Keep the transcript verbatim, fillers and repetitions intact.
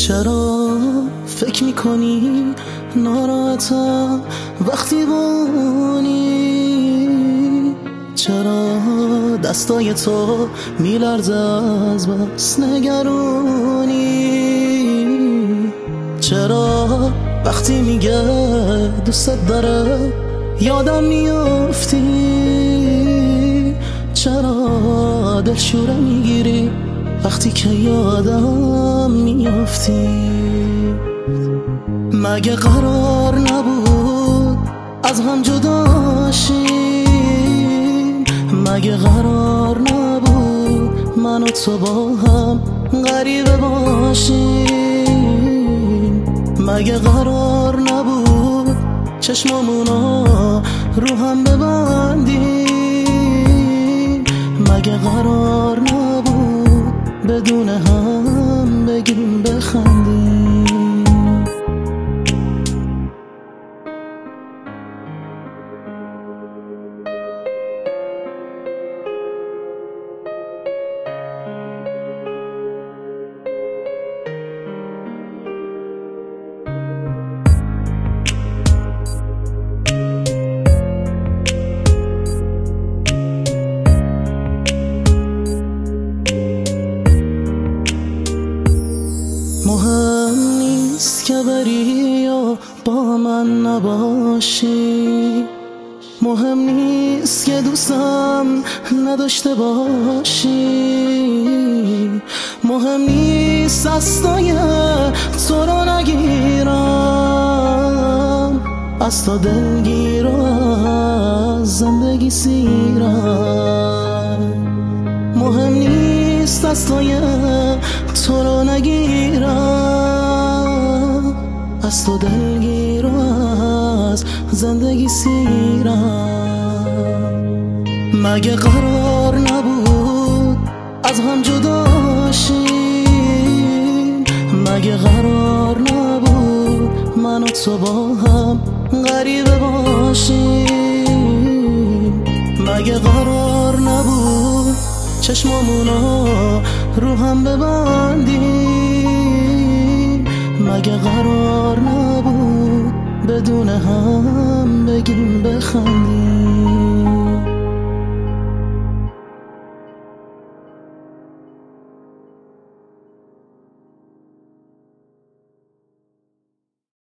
چرا فکر میکنی ناراحتم وقتی بانی؟ چرا دستای تو میلرزه از بس نگرانی؟ چرا وقتی میگه دوست داره یادم میافتی؟ چرا دلشوره میگیری وقتی که یادم میافتی؟ مگه قرار نبود از هم جدا شیم؟ مگه قرار نبود من و تو با هم غریبه باشیم؟ مگه قرار نبود چشمامونو رو هم ببندیم؟ مگه قرار نبود بدون هم بگیم بخندیم؟ مهم نیست که بری یا با من نباشی، مهم نیست که دوستم نداشته باشی، مهم نیست دستای تو رو نگیرم، از تو دلگیر و از زندگی سیرم. مهم نیست دستای تو رو نگیرم، از تو دلگیر و از زندگی سیرم. مگه قرار نبود از هم جدا شیم؟ مگه قرار نبود من و تو با هم غریبه باشیم؟ مگه قرار نبود چشمامونو رو هم ببندیم؟ مگه قرار نبود بدون هم بگیم بخندیم؟